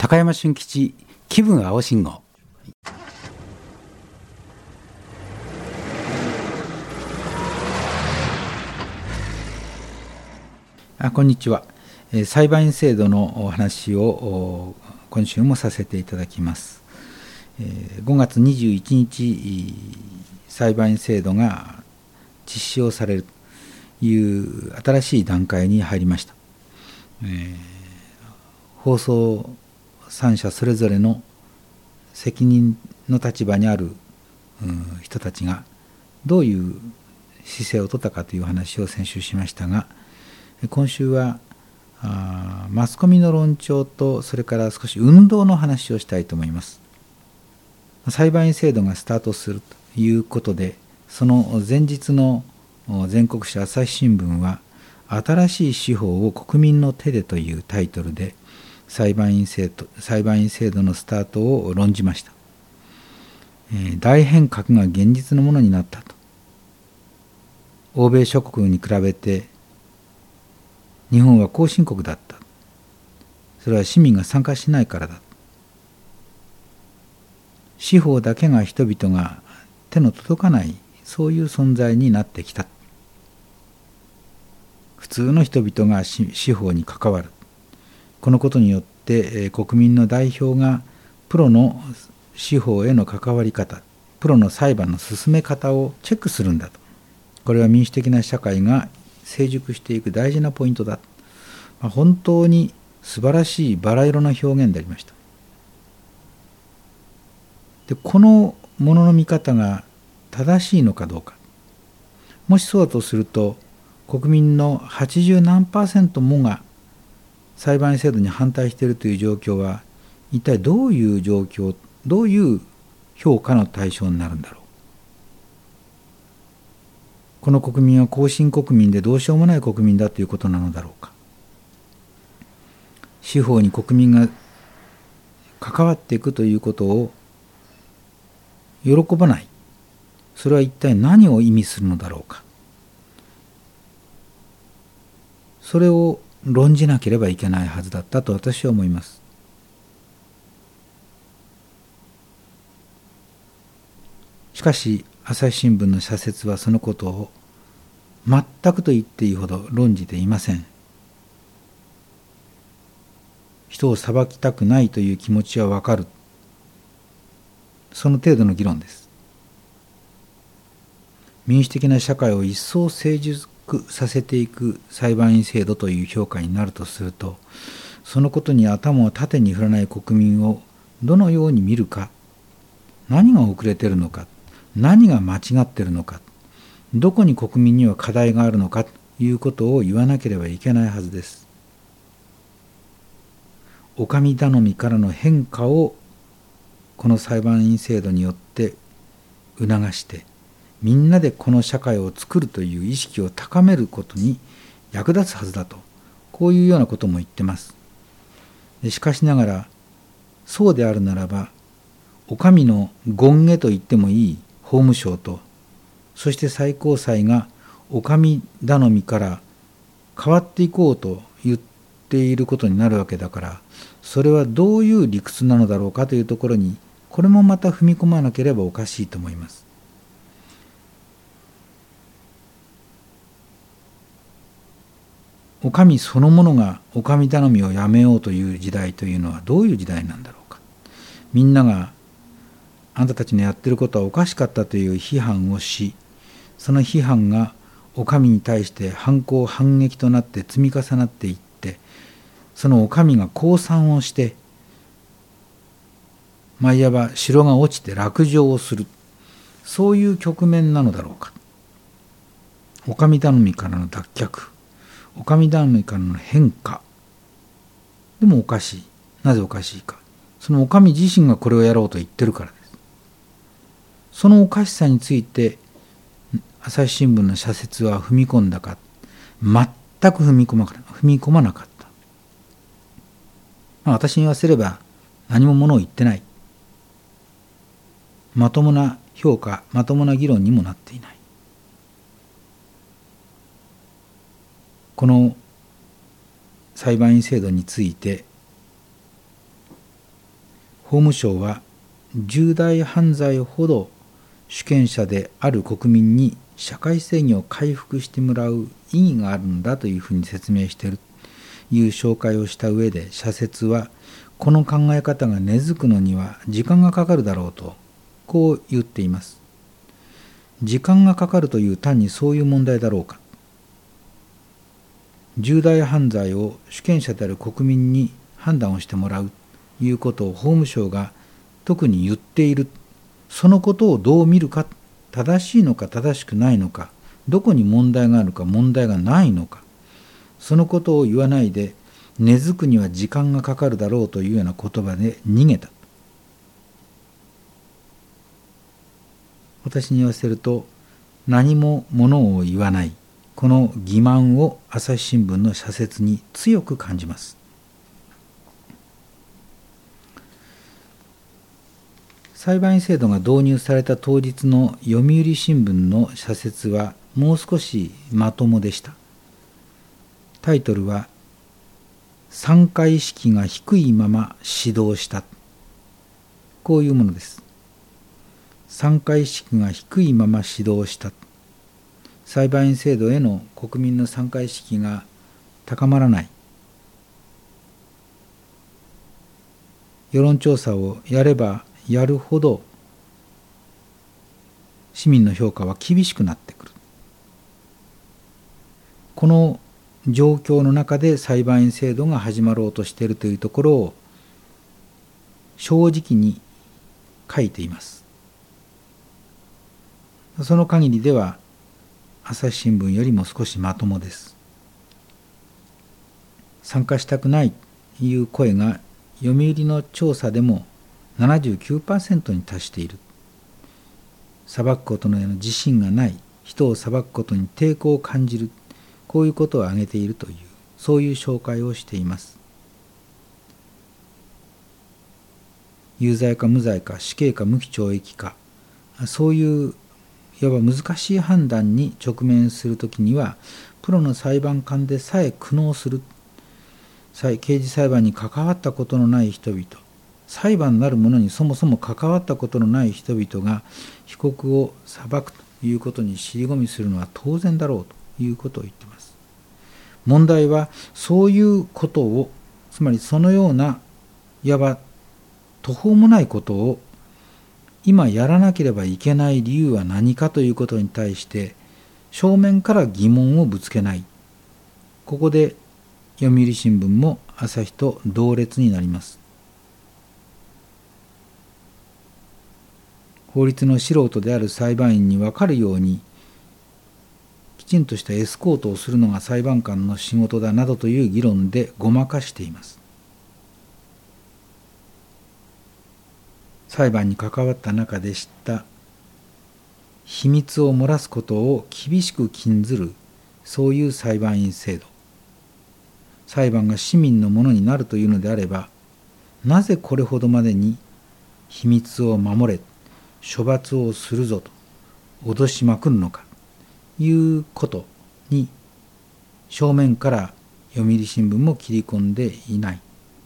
高山俊吉気分青信号。こんにちは。裁判員制度のお話を今週もさせていただきます。5月21日裁判員制度が実施をされるという新しい段階に入りました。放送3社それぞれの責任の立場にある人たちがどういう姿勢を取ったかという話を先週しましたが、今週はマスコミの論調とそれから少し運動の話をしたいと思います。裁判員制度がスタートするということで、その前日の全国紙朝日新聞は新しい司法を国民の手でというタイトルで裁判員制度のスタートを論じました。大変革が現実のものになったと。欧米諸国に比べて日本は後進国だった。それは市民が参加しないからだ。司法だけが人々が手の届かない、そういう存在になってきた。普通の人々が司法に関わる。このことによって国民の代表がプロの司法への関わり方、プロの裁判の進め方をチェックするんだと。これは民主的な社会が成熟していく大事なポイントだ。本当に素晴らしいバラ色の表現でありました。で、このものの見方が正しいのかどうか。もしそうだとすると、国民の80何%もが裁判員制度に反対しているという状況は、一体どういう状況、どういう評価の対象になるんだろう。この国民は後進国民でどうしようもない国民だということなのだろうか。司法に国民が関わっていくということを喜ばない。それは一体何を意味するのだろうか。それを論じなければいけないはずだったと私は思います。しかし朝日新聞の社説はそのことを全くと言っていいほど論じていません。人を裁きたくないという気持ちはわかる。その程度の議論です。民主的な社会を一層成熟させていく裁判員制度という評価になるとすると、そのことに頭を縦に振らない国民をどのように見るか、何が遅れているのか、何が間違っているのか、どこに国民には課題があるのかということを言わなければいけないはずです。お上頼みからの変化をこの裁判員制度によって促して、みんなでこの社会を作るという意識を高めることに役立つはずだと、こういうようなことも言ってます。しかしながら、そうであるならば、お上の権下と言ってもいい法務省と、そして最高裁がお上頼みから変わっていこうと言っていることになるわけだから、それはどういう理屈なのだろうかというところに、これもまた踏み込まなければおかしいと思います。お上そのものがお上頼みをやめようという時代というのはどういう時代なんだろうか。みんながあんたたちのやってることはおかしかったという批判をし、その批判がお上に対して反抗反撃となって積み重なっていって、そのお上が降参をして、いわば城が落ちて落城をする、そういう局面なのだろうか。お上頼みからの脱却、お上頼みからの変化でもおかしい。なぜおかしいか。そのお上自身がこれをやろうと言ってるからです。そのおかしさについて朝日新聞の社説は踏み込んだか。全く踏み込まなかった。私に言わせれば何もものを言ってない。まともな評価、まともな議論にもなっていない。この裁判員制度について法務省は重大犯罪ほど主権者である国民に社会正義を回復してもらう意義があるんだというふうに説明しているという紹介をした上で、社説はこの考え方が根付くのには時間がかかるだろうとこう言っています。時間がかかるという単にそういう問題だろうか。重大犯罪を主権者である国民に判断をしてもらうということを法務省が特に言っている。そのことをどう見るか、正しいのか正しくないのか、どこに問題があるか問題がないのか、そのことを言わないで根付くには時間がかかるだろうというような言葉で逃げた。私に言わせると、何もものを言わない、この欺瞞を朝日新聞の社説に強く感じます。裁判員制度が導入された当日の読売新聞の社説はもう少しまともでした。タイトルは参加意識が低いまま指導した、こういうものです。参加意識が低いまま指導した。裁判員制度への国民の参加意識が高まらない。世論調査をやればやるほど市民の評価は厳しくなってくる。この状況の中で裁判員制度が始まろうとしているというところを正直に書いています。その限りでは朝日新聞よりも少しまともです。参加したくないという声が読売の調査でも79% に達している。裁くことのへの自信がない、人を裁くことに抵抗を感じる、こういうことを挙げているという、そういう紹介をしています。有罪か無罪か、死刑か無期懲役か、そういういわば難しい判断に直面するときには、プロの裁判官でさえ苦悩する。刑事裁判に関わったことのない人々、裁判なるものにそもそも関わったことのない人々が被告を裁くということに尻込みするのは当然だろうということを言っています。問題はそういうことを、つまりそのようないわば途方もないことを今やらなければいけない理由は何かということに対して正面から疑問をぶつけない。ここで読売新聞も朝日と同列になります。法律の素人である裁判員に分かるようにきちんとしたエスコートをするのが裁判官の仕事だなどという議論でごまかしています。裁判に関わった中で知った秘密を漏らすことを厳しく禁ずる、そういう裁判員制度。裁判が市民のものになるというのであれば、なぜこれほどまでに秘密を守れ、処罰をするぞと脅しまくるのかいうことに正面から読売新聞も切り込んでいない。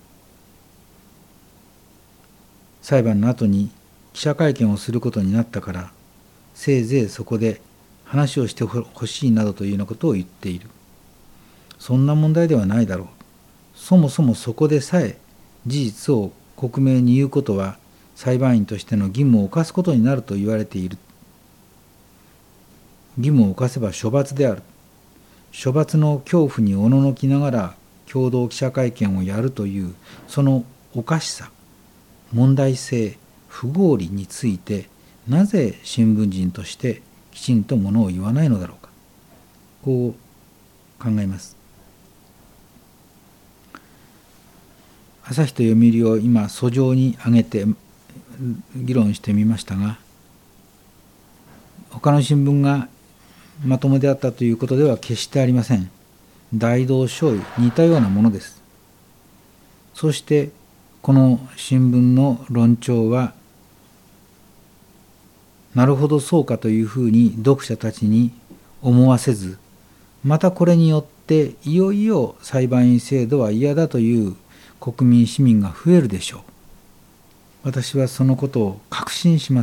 裁判の後に記者会見をすることになったから、せいぜいそこで話をしてほしいなどというようなことを言っている。そんな問題ではないだろう。そもそもそこでさえ事実を克明に言うことは裁判員としての義務を犯すことになると言われている。義務を犯せば処罰である。処罰の恐怖におののきながら共同記者会見をやるという、そのおかしさ、問題性、不合理について、なぜ新聞人としてきちんとものを言わないのだろうか。こう考えます。朝日と読売を今訴状に挙げて議論してみましたが、他の新聞がまともであったということでは決してありません。大同小異、似たようなものです。そしてこの新聞の論調は、なるほどそうかというふうに読者たちに思わせず、またこれによっていよいよ裁判員制度は嫌だという国民市民が増えるでしょう。 私はそのことを確信します。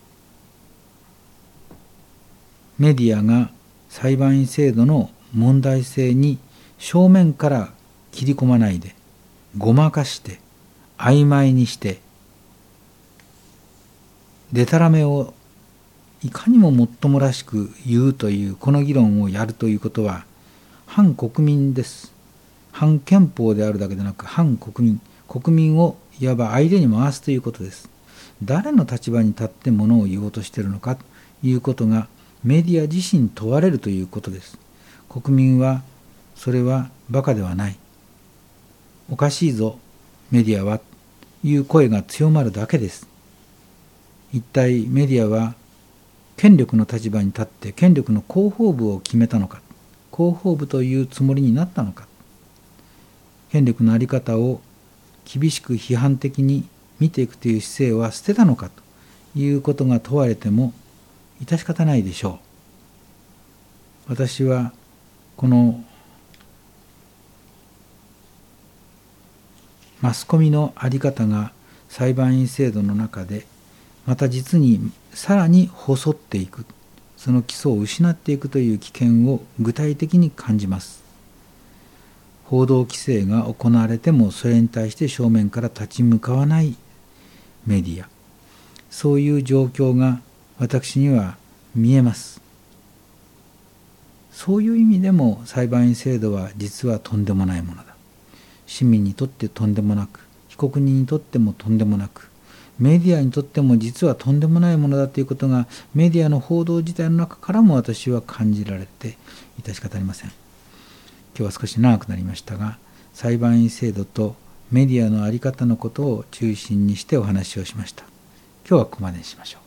メディアが裁判員制度の問題性に正面から切り込まないで、ごまかして曖昧にしてでたらめをいかにももっともらしく言うというこの議論をやるということは反国民です。反憲法であるだけでなく反国民をいわば相手に回すということです。誰の立場に立ってものを言おうとしているのかということがメディア自身問われるということです。国民はそれはバカではない、おかしいぞメディアはという声が強まるだけです。一体メディアは権力の立場に立って権力の広報部を決めたのか、広報部というつもりになったのか、権力の在り方を厳しく批判的に見ていくという姿勢は捨てたのかということが問われても致し方ないでしょう。私はこのマスコミの在り方が裁判員制度の中でまた実にさらに細っていく、その基礎を失っていくという危険を具体的に感じます。報道規制が行われてもそれに対して正面から立ち向かわないメディア、そういう状況が私には見えます。そういう意味でも裁判員制度は実はとんでもないものだ。市民にとってとんでもなく、被告人にとってもとんでもなく、メディアにとっても実はとんでもないものだということがメディアの報道自体の中からも私は感じられて致し方ありません。今日は少し長くなりましたが、裁判員制度とメディアの在り方のことを中心にしてお話をしました。今日はここまでにしましょう。